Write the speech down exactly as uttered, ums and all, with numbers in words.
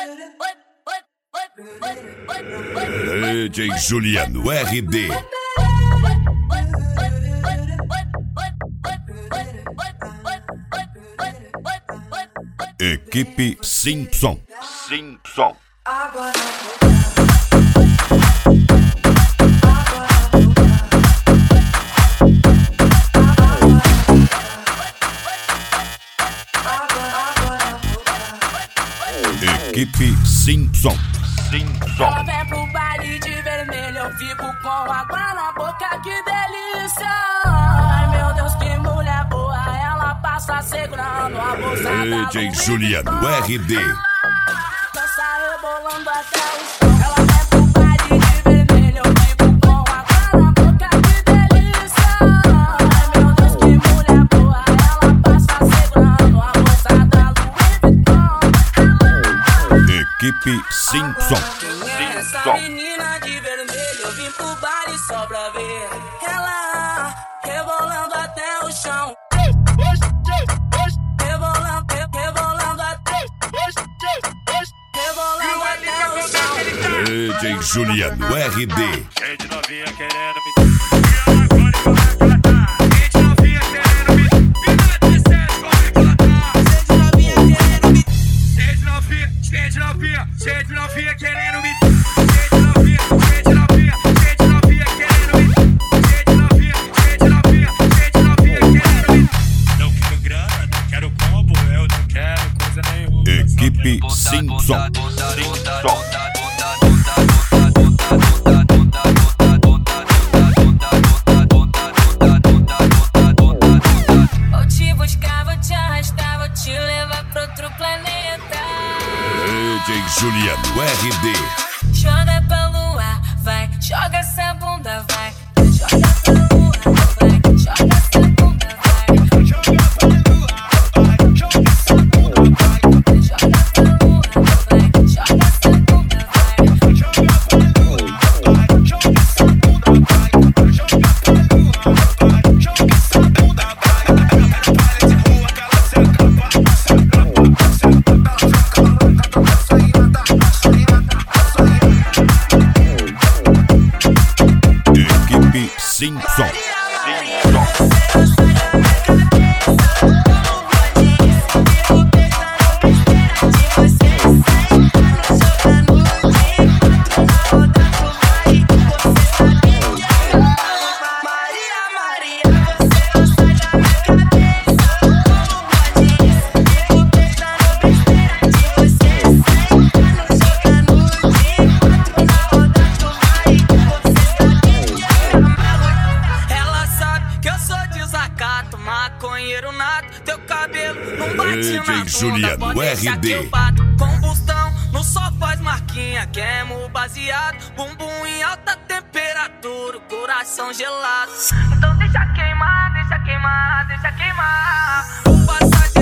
D J Juliano R D. Equipe Simpson. Simpson. Equipe Simpson. Simpson. Ela vem pro baile de vermelho, eu fico com água na boca, que delícia. Ai meu Deus, que mulher boa, ela passa segurando a bolsa da D J Juliano R D. Dança rebolando até o chão. Ela vem pro baile de vermelho, eu fico com água na boca, que delícia. Ai meu Deus, que mulher boa, ela passa segurando a bolsa da Louis Vuitton. Equipe Simpson. Essa menina de vermelho, eu vim pro baile só pra ver ela rebolando até o chão. Rebolando, rebolando até, rebolando até o chão. D J Juliano R D. Gente novinha querendo me gente novinha querendo me gente novinha, gente novinha, gente novinha querendo me gente novinha, gente novinha, gente novinha querendo me gente novinha, gente novinha, gente novinha querendo me. Não quero grana, não quero combo, eu não quero coisa nenhuma. Equipe Simpson. Simpson. Vou te buscar, vou te arrastar, vou te levar pra outro planeta. D J Juliano R D. Joga pra lua, vai, joga essa bunda, vai. Joga pra lua, vai, joga essa bunda, vai. Joga pra lua, vai, joga essa bunda, vai. Joga pra lua, vai, joga essa bunda, vai. Joga pra lua, vai, joga essa bunda, vai. Joga pra lua, vai, joga essa bunda, Equipe Simpson. maconheiro nato, teu cabelo não bate D J na bunda, Juliano pode deixar R D. que eu bato. Combustão, no sol faz marquinha, queimo baseado, bumbum em alta temperatura, coração gelado. Então deixa queimar, deixa queimar, deixa queimar. O passagem